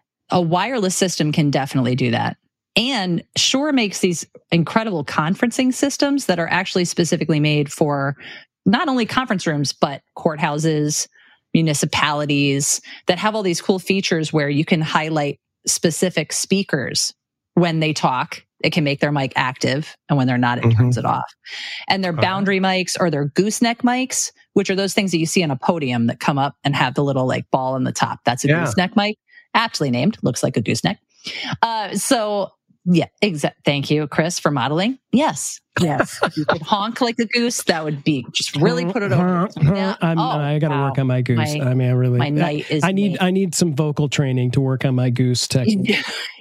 a wireless system can definitely do that. And Shure makes these incredible conferencing systems that are actually specifically made for not only conference rooms, but courthouses, municipalities that have all these cool features where you can highlight specific speakers when they talk. It can make their mic active, and when they're not, it mm-hmm. turns it off. And their boundary uh-huh. mics or their gooseneck mics, which are those things that you see on a podium that come up and have the little like ball in the top. That's a yeah. gooseneck mic, aptly named, looks like a gooseneck. Uh, so yeah, exact. Thank you, Chris, for modeling. Yes, yes. If you could honk like a goose, that would be just really put it over. Now, I'm, oh, I got to wow. work on my goose. My, I mean, I really. My night is. I need. made. I need some vocal training to work on my goose technique.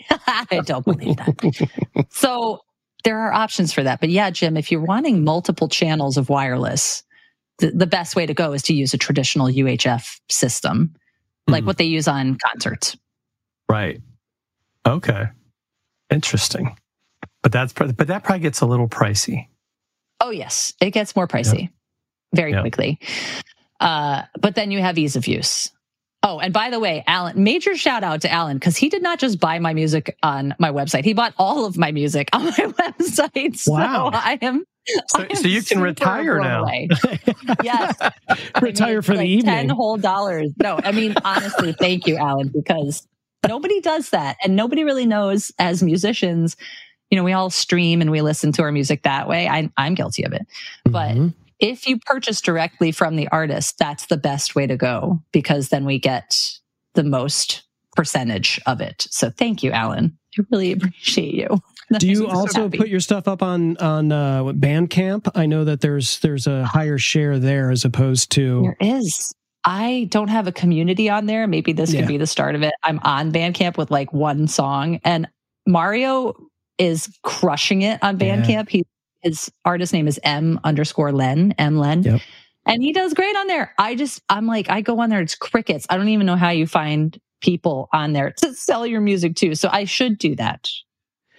I don't believe that. So there are options for that, but yeah, Jim, if you're wanting multiple channels of wireless, the, the best way to go is to use a traditional U H F system, like mm. what they use on concerts. Right. Okay. Interesting. But that's but that probably gets a little pricey. Oh yes, it gets more pricey yep. very yep. quickly. Uh, but then you have ease of use. Oh, and by the way, Alan, major shout out to Alan, because he did not just buy my music on my website. He bought all of my music on my website. Wow. So I am So, so you can retire now. Yes. Retire I mean, for like the evening. ten whole dollars. No, I mean, honestly, thank you, Alan, because nobody does that. And nobody really knows as musicians, you know, we all stream and we listen to our music that way. I, I'm guilty of it. But mm-hmm. if you purchase directly from the artist, that's the best way to go, because then we get the most percentage of it. So thank you, Alan. I really appreciate you. Do you also so put your stuff up on on uh, Bandcamp? I know that there's there's a higher share there as opposed to there is. I don't have a community on there. Maybe this yeah. could be the start of it. I'm on Bandcamp with like one song, and Mario is crushing it on Bandcamp. Yeah. He his artist name is M underscore Len M Len, yep. and he does great on there. I just I'm like I go on there. It's crickets. I don't even know how you find people on there to sell your music to. So I should do that.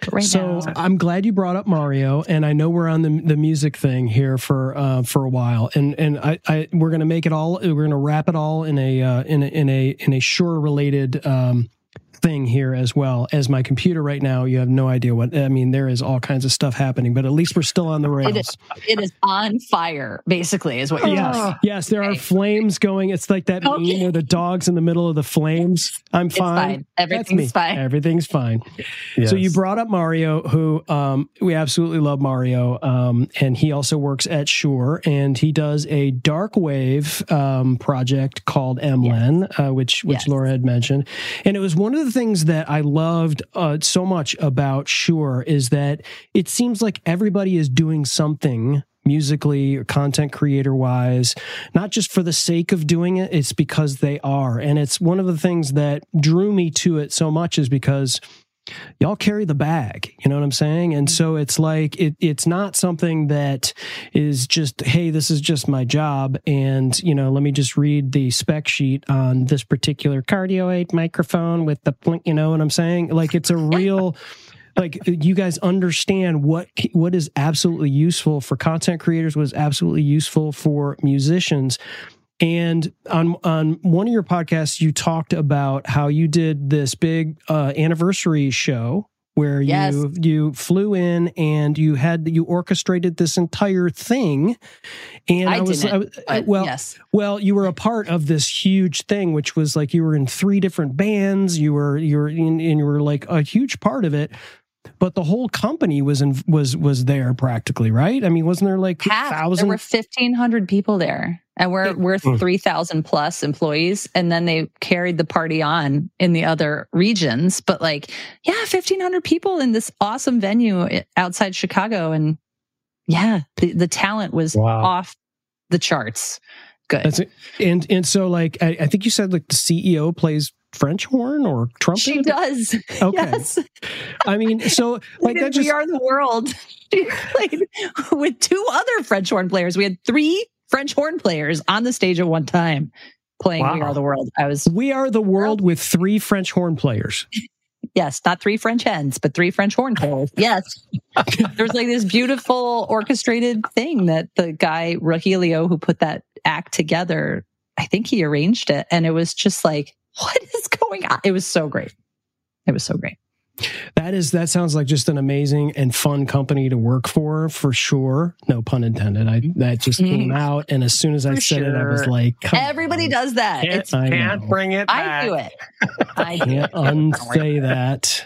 right so now. I'm glad you brought up Mario, and I know we're on the the music thing here for uh, for a while, and and I, I we're gonna make it all we're gonna wrap it all in a uh, in a in a in a Shure related um, thing here as well. As my computer right now, you have no idea what I mean. There is all kinds of stuff happening, but at least we're still on the rails. It is, it is on fire, basically, is what you're Yes, saying. yes, there Okay. are flames going. It's like that Okay. meme where the dog's in the middle of the flames. I'm It's fine. fine. That's me. Everything's fine. Everything's fine. Yes. So you brought up Mario, who um, we absolutely love Mario, um, and he also works at Shure, and he does a dark wave um, project called M L E N, Yes. uh, which which Yes. Laura had mentioned, and it was one of the things that I loved uh, so much about Shure is that it seems like everybody is doing something musically or content creator wise, not just for the sake of doing it, it's because they are. And it's one of the things that drew me to it so much is because y'all carry the bag, you know what I'm saying? And so it's like, it, it's not something that is just, hey, this is just my job. And, you know, let me just read the spec sheet on this particular Cardio eight microphone with the, you know what I'm saying? Like, it's a real, like, you guys understand what, what is absolutely useful for content creators, what is absolutely useful for musicians. And on on one of your podcasts, you talked about how you did this big uh, anniversary show where Yes. you you flew in and you had you orchestrated this entire thing. And I, I was didn't, I, but well, yes. well, you were a part of this huge thing, which was like you were in three different bands. You were you were in, and you were like a huge part of it. But the whole company was in, was was there practically, right? I mean, wasn't there like Half. thousand? There were fifteen hundred people there, and we're we're three thousand plus employees. And then they carried the party on in the other regions. But like, yeah, fifteen hundred people in this awesome venue outside Chicago, and yeah, the, the talent was Wow. off the charts. Good. That's it. And and so like I, I think you said like the C E O plays French horn or trumpet. She does. Okay. Yes. I mean, so like that just We Are the World. She played with two other French horn players. We had three French horn players on the stage at one time playing Wow. We Are the World. I was, We Are the World with three French horn players. yes, not three French hens, but three French horn players. Yes. There was like this beautiful orchestrated thing that the guy, Rogelio, who put that act together, I think he arranged it. And it was just like, what is going on? It was so great. It was so great. That is that sounds like just an amazing and fun company to work for, for sure. No pun intended. I that just came out, and as soon as I For said it, I was sure. like, come Everybody on. does that. Can't, It's, I can't know. bring it back. I do it. I do Can't it. unsay that.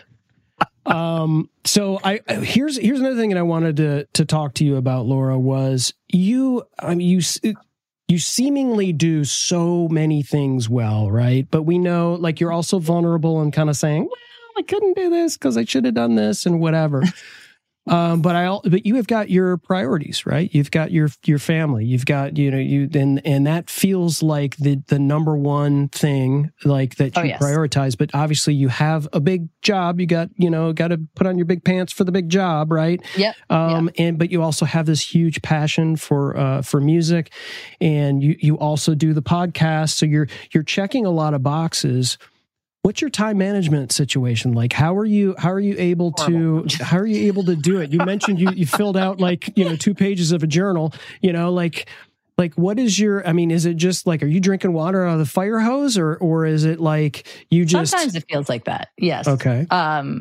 Um, so I here's here's another thing that I wanted to to talk to you about, Laura, was you I mean you you seemingly do so many things well, right? But we know like you're also vulnerable and kind of saying, well, I couldn't do this because I should have done this and whatever. Um, but I, but you have got your priorities, right? You've got your your family. You've got you know you and and that feels like the the number one thing like that you Oh, yes. prioritize. But obviously, you have a big job. You got you know got to put on your big pants for the big job, right? Yep. Um, and but you also have this huge passion for uh, for music, and you you also do the podcast. So you're you're checking a lot of boxes. What's your time management situation like? How are you? How are you able to? How are you able to do it? You mentioned you you filled out like you know two pages of a journal. You know, like like what is your? I mean, is it just like are you drinking water out of the fire hose, or or is it like you just? Sometimes it feels like that. Yes. Okay. Um,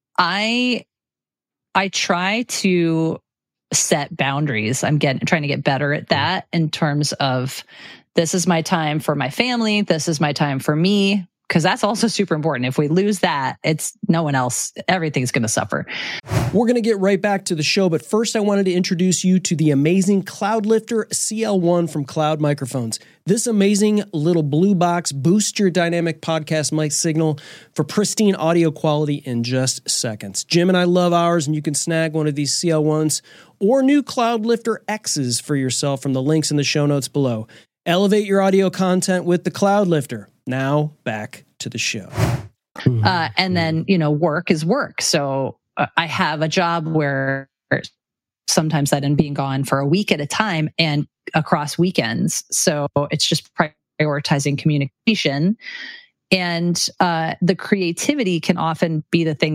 I I try to set boundaries. I'm getting trying to get better at that in terms of this is my time for my family. This is my time for me. Because that's also super important. If we lose that, it's no one else, everything's going to suffer. We're going to get right back to the show, but first I wanted to introduce you to the amazing Cloudlifter C L one from Cloud Microphones. This amazing little blue box boosts your dynamic podcast mic signal for pristine audio quality in just seconds. Jim and I love ours, and you can snag one of these C L ones or new Cloudlifter X's for yourself from the links in the show notes below. Elevate your audio content with the Cloudlifter. Now, back to the show. Uh, and then, you know, work is work. So uh, I have a job where sometimes that I'm being gone for a week at a time and across weekends. So it's just prioritizing communication. And uh, the creativity can often be the thing that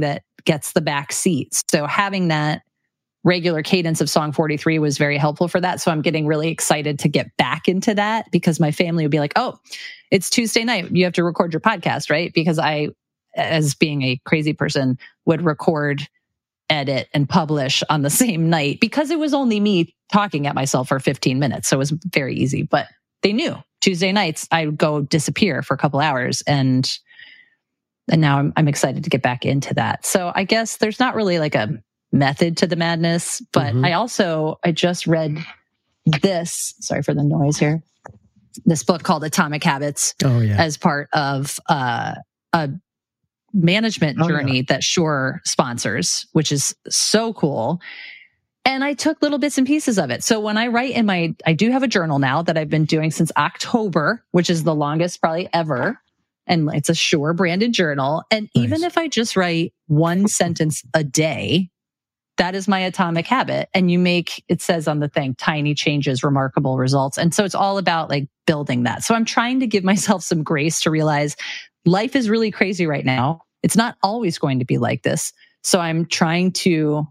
gets the back seat. So having that regular cadence of Song forty-three was very helpful for that. So I'm getting really excited to get back into that, because my family would be like, oh, it's Tuesday night, you have to record your podcast, right? Because I, as being a crazy person, would record, edit, and publish on the same night, because it was only me talking at myself for fifteen minutes. So it was very easy, but they knew Tuesday nights I would go disappear for a couple hours, and and now I'm, I'm excited to get back into that. So I guess there's not really like a method to the madness, but mm-hmm. I also, I just read this, sorry for the noise here, this book called Atomic Habits oh, yeah. as part of uh, a management oh, journey yeah. that Shure sponsors, which is so cool. And I took little bits and pieces of it. So when I write in my, I do have a journal now that I've been doing since October, which is the longest probably ever. And it's a Shure branded journal. And nice. Even if I just write one sentence a day, that is my atomic habit. And you make, it says on the thing, tiny changes, remarkable results. And so it's all about like building that. So I'm trying to give myself some grace to realize life is really crazy right now. It's not always going to be like this. So I'm trying to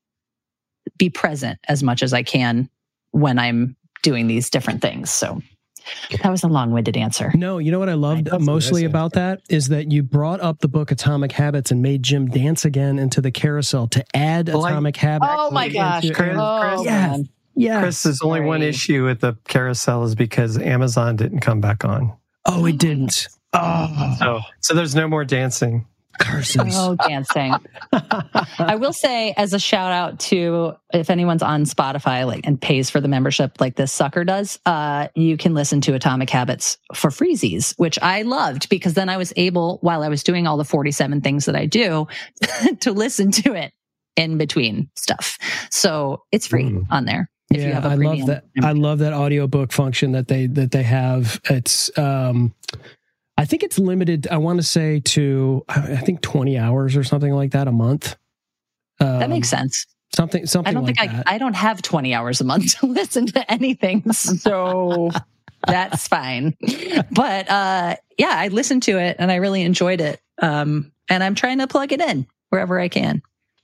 be present as much as I can when I'm doing these different things. So that was a long-winded answer. No, you know what I loved I mostly about that is that you brought up the book Atomic Habits and made Jim dance again into the carousel to add well, Atomic I, Habits. Oh my gosh. Into, Chris, oh, Chris, yeah. Yeah. Chris, there's only one issue with the carousel is because Amazon didn't come back on. Oh, it didn't. Oh. So, so there's no more dancing. Curses. Oh, dancing. I will say, as a shout out to if anyone's on Spotify like and pays for the membership like this sucker does, uh, you can listen to Atomic Habits for freezies, which I loved because then I was able, while I was doing all the forty-seven things that I do, to listen to it in between stuff. So it's free mm. on there. If yeah, you have a I love that. I love that audiobook function that they that they have. It's um I think it's limited, I want to say to, I think twenty hours or something like that a month. Um, that makes sense. Something, something I don't like think that. I, I don't have twenty hours a month to listen to anything. So that's fine. But uh, yeah, I listened to it and I really enjoyed it. Um, and I'm trying to plug it in wherever I can.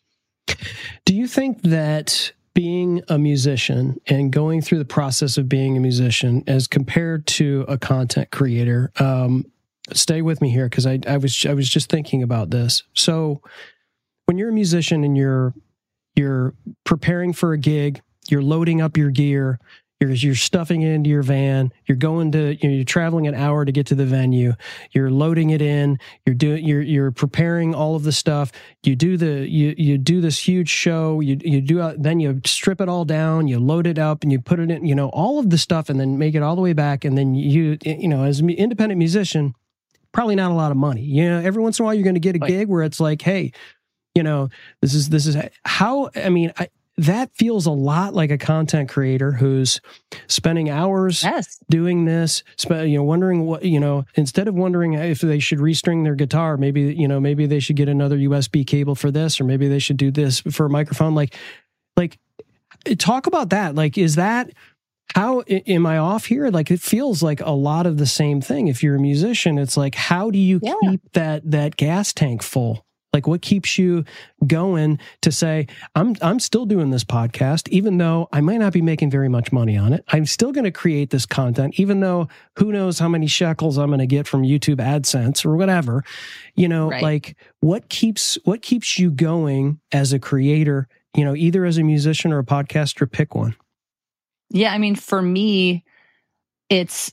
Do you think that being a musician and going through the process of being a musician as compared to a content creator, um, stay with me here because I, I was I was just thinking about this. So when you're a musician and you're you're preparing for a gig, you're loading up your gear, you're you're stuffing it into your van, you're going to you know, you're traveling an hour to get to the venue, you're loading it in, you're doing you're you're preparing all of the stuff. You do the you you do this huge show, you you do then you strip it all down, you load it up and you put it in, you know, all of the stuff and then make it all the way back, and then you you know, as an independent musician, probably not a lot of money. You know, every once in a while you're going to get a gig where it's like, hey, you know, this is, this is how, I mean, I, that feels a lot like a content creator who's spending hours yes. doing this, sp- you know, wondering what, you know, instead of wondering if they should restring their guitar, maybe, you know, maybe they should get another U S B cable for this, or maybe they should do this for a microphone. Like, like talk about that. Like, is that, how am I off here? Like, it feels like a lot of the same thing. If you're a musician, it's like, how do you yeah. keep that, that gas tank full? Like, what keeps you going to say, I'm, I'm still doing this podcast, even though I might not be making very much money on it. I'm still going to create this content, even though who knows how many shekels I'm going to get from YouTube AdSense or whatever, you know, right. like what keeps, what keeps you going as a creator, you know, either as a musician or a podcaster, pick one. Yeah, I mean, for me, it's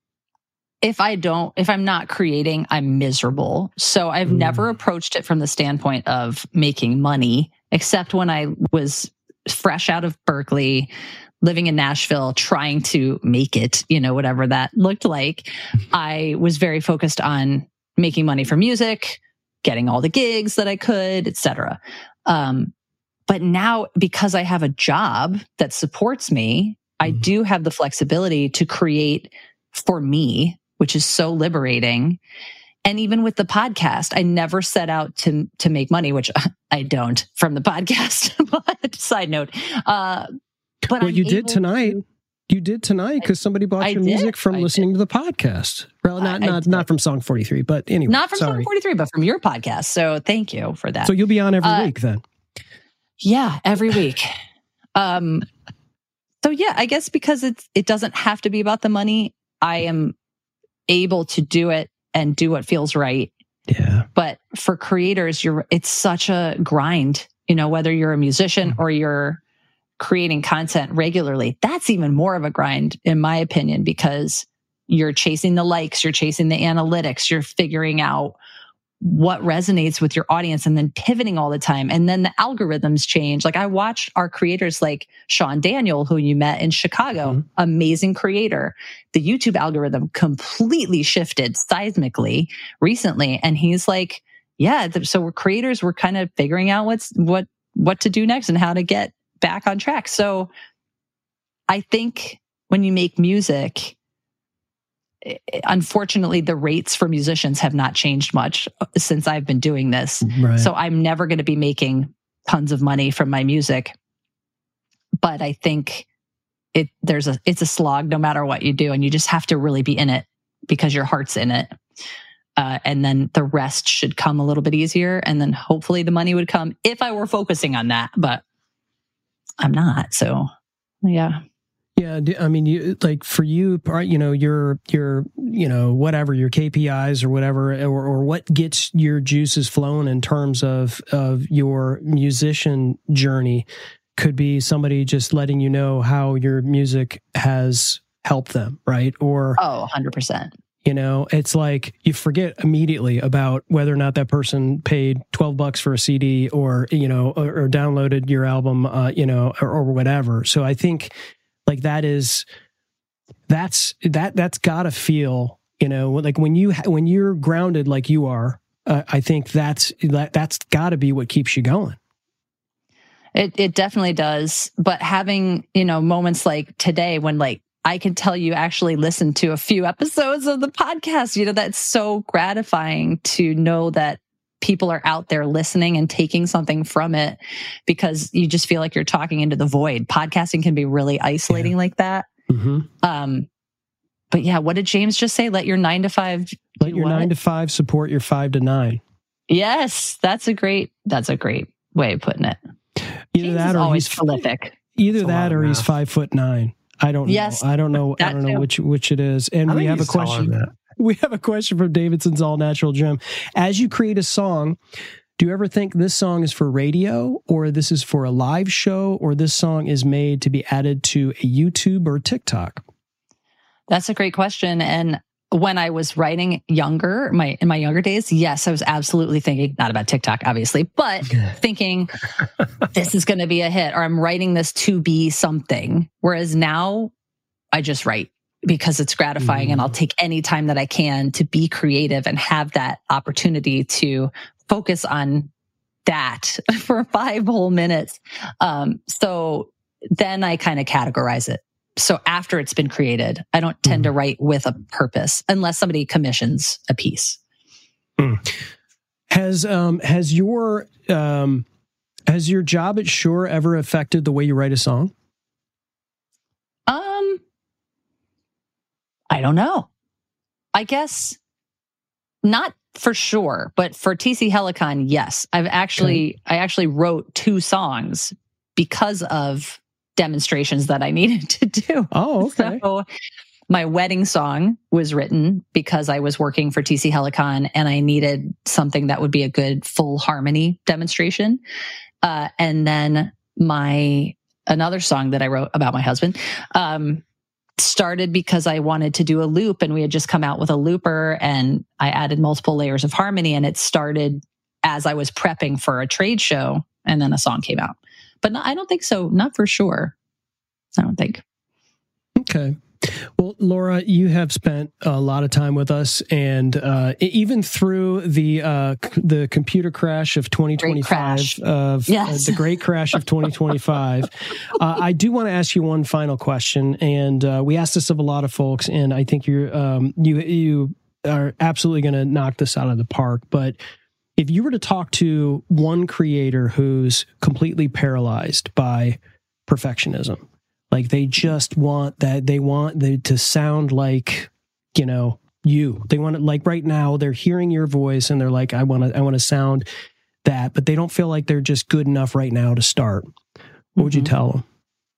if I don't, if I'm not creating, I'm miserable. So I've mm. never approached it from the standpoint of making money, except when I was fresh out of Berkeley, living in Nashville, trying to make it, you know, whatever that looked like. I was very focused on making money for music, getting all the gigs that I could, et cetera. Um, but now, because I have a job that supports me, I do have the flexibility to create for me, which is so liberating. And even with the podcast, I never set out to to make money, which I don't from the podcast. But side note, uh, but well, I'm you did tonight. To, You did tonight because somebody bought I your did. music from I listening did. to the podcast. Well, not I- I not did. not from Song forty-three, but anyway. Not from sorry. Song forty-three, but from your podcast. So thank you for that. So you'll be on every Uh, week then. Yeah, every week. Um, so yeah, I guess because it's it doesn't have to be about the money, I am able to do it and do what feels right. Yeah. But for creators, you're it's such a grind, you know, whether you're a musician or you're creating content regularly. That's even more of a grind, in my opinion, because you're chasing the likes, you're chasing the analytics, you're figuring out what resonates with your audience and then pivoting all the time. And then the algorithms change. Like I watched our creators like Sean Daniel, who you met in Chicago, Mm-hmm. amazing creator. The YouTube algorithm completely shifted seismically recently. And he's like, yeah, th- so we're creators, we're kind of figuring out what's what what to do next and how to get back on track. So I think when you make music, unfortunately, the rates for musicians have not changed much since I've been doing this. Right. So I'm never going to be making tons of money from my music. But I think it there's a it's a slog no matter what you do, and you just have to really be in it because your heart's in it. Uh, and then the rest should come a little bit easier, and then hopefully the money would come if I were focusing on that. But I'm not. So yeah. Yeah, d- I mean, you like for you, part- you know, your your you know whatever your K P Is or whatever, or, or what gets your juices flowing in terms of of your musician journey could be somebody just letting you know how your music has helped them, right? Or Oh, one hundred percent. you know, it's like you forget immediately about whether or not that person paid twelve bucks for a C D or you know or, or downloaded your album, uh, you know, or, or whatever. So I think. Like that is, that's that that's gotta feel, you know, like when you when you're grounded like you are, uh, I think that's that that's gotta be what keeps you going. It it definitely does. But having, you know, moments like today when like I can tell you actually listened to a few episodes of the podcast, you know, that's so gratifying to know that people are out there listening and taking something from it, because you just feel like you're talking into the void. Podcasting can be really isolating Yeah. like that. Mm-hmm. Um, but yeah, what did James just say? Let your nine to five. Let do your what? nine to five support your five to nine. Yes, that's a great. That's a great way of putting it. Either James that is or always he's prolific. either It's a that lot or of he's math. five foot nine. I don't know. Yes, I don't know. I that don't know too. which which it is. And I we think have a he's taller question. than that. We have a question from Davidson's All Natural Gym. As you create a song, do you ever think this song is for radio, or this is for a live show, or this song is made to be added to a YouTube or TikTok? That's a great question. And when I was writing younger, my in my younger days, yes, I was absolutely thinking, not about TikTok, obviously, but thinking this is going to be a hit, or I'm writing this to be something. Whereas now I just write because it's gratifying, Mm. and I'll take any time that I can to be creative and have that opportunity to focus on that for five whole minutes. Um, so then I kind of categorize it. So after it's been created, I don't tend Mm. to write with a purpose unless somebody commissions a piece. Has um has your um has your job at Shure ever affected the way you write a song? Um, I don't know. I guess not for sure, but for T C Helicon, yes. I've actually, I actually wrote two songs because of demonstrations that I needed to do. Oh, okay. So my wedding song was written because I was working for T C Helicon and I needed something that would be a good full harmony demonstration. Uh, and then my another song that I wrote about my husband um, started because I wanted to do a loop, and we had just come out with a looper, and I added multiple layers of harmony, and it started as I was prepping for a trade show, and then a song came out. But no, I don't think so. Not for sure. I don't think. Okay. Well, Laura, you have spent a lot of time with us, and uh, even through the uh, c- the computer crash of twenty twenty-five, crash. of Yes. uh, the great crash of twenty twenty-five, uh, I do want to ask you one final question, and uh, we asked this of a lot of folks, and I think you're um, you you are absolutely going to knock this out of the park. But if you were to talk to one creator who's completely paralyzed by perfectionism, Like they just want that. They want the, to sound like, you know, you. They want it like right now. They're hearing your voice and they're like, I want to. I want to sound that, but they don't feel like they're just good enough right now to start. What would mm-hmm. you tell them?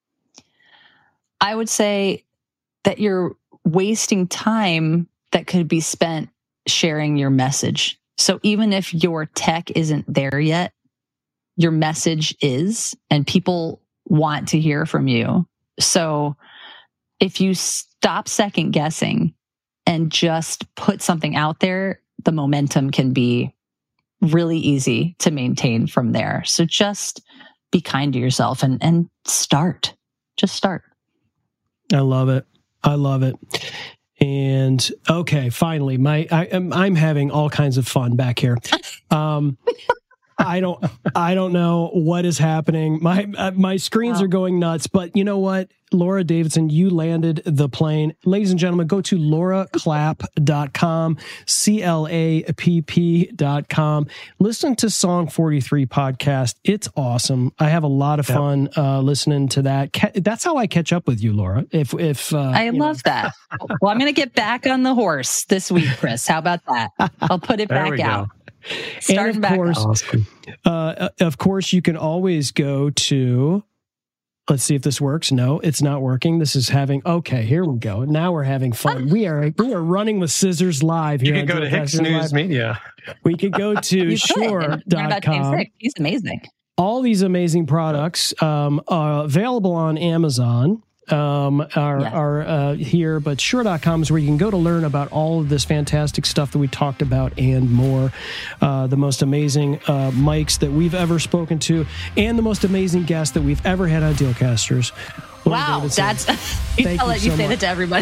I would say that you're wasting time that could be spent sharing your message. So even if your tech isn't there yet, your message is, and people want to hear from you. So if you stop second guessing and just put something out there, the momentum can be really easy to maintain from there. So just be kind to yourself and, and start. Just start. I love it. I love it. And okay, finally, my I am I'm having all kinds of fun back here. Um, I don't I don't know what is happening. My uh, my screens wow. are going nuts. But you know what, Laura Davidson, you landed the plane. Ladies and gentlemen, go to laura clapp dot com, C L A P P dot com. Listen to Song forty-three podcast. It's awesome. I have a lot of fun yep. uh, listening to that. That's how I catch up with you, Laura. If if uh, I love know. that. Well, I'm going to get back on the horse this week, Chris. How about that? I'll put it back out. Starting and of back course, awesome. uh, of course, you can always go to. Let's see if this works. No, it's not working. This is having. Okay, here we go. Now we're having fun. We are we are running with scissors live here. You can go to Hicks News Media. We could go to Shure dot com. He's amazing. All these amazing products um, are available on Amazon. Um, are yeah. are uh, here, but Shure dot com is where you can go to learn about all of this fantastic stuff that we talked about and more. Uh, the most amazing uh, mics that we've ever spoken to, and the most amazing guests that we've ever had on Dealcasters. Wow, that's Thank I'll let you, you so say much. that to everybody.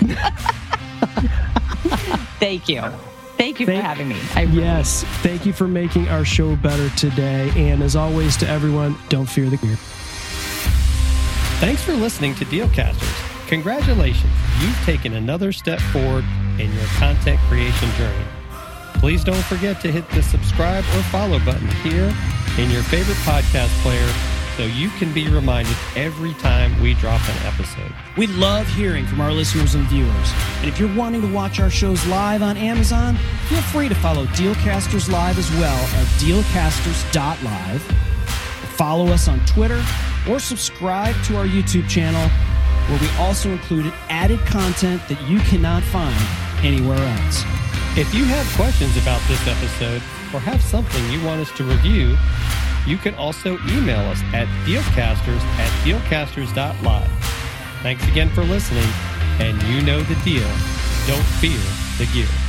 Thank you. Thank you thank, for having me. I really yes, thank you for making our show better today. And as always, to everyone, don't fear the gear. Thanks for listening to Dealcasters. Congratulations, you've taken another step forward in your content creation journey. Please don't forget to hit the subscribe or follow button here in your favorite podcast player so you can be reminded every time we drop an episode. We love hearing from our listeners and viewers. And if you're wanting to watch our shows live on Amazon, feel free to follow Dealcasters Live as well at dealcasters dot live. Follow us on Twitter or subscribe to our YouTube channel, where we also included added content that you cannot find anywhere else. If you have questions about this episode or have something you want us to review, you can also email us at dealcasters at dealcasters dot live. Thanks again for listening, and you know the deal. Don't fear the gear.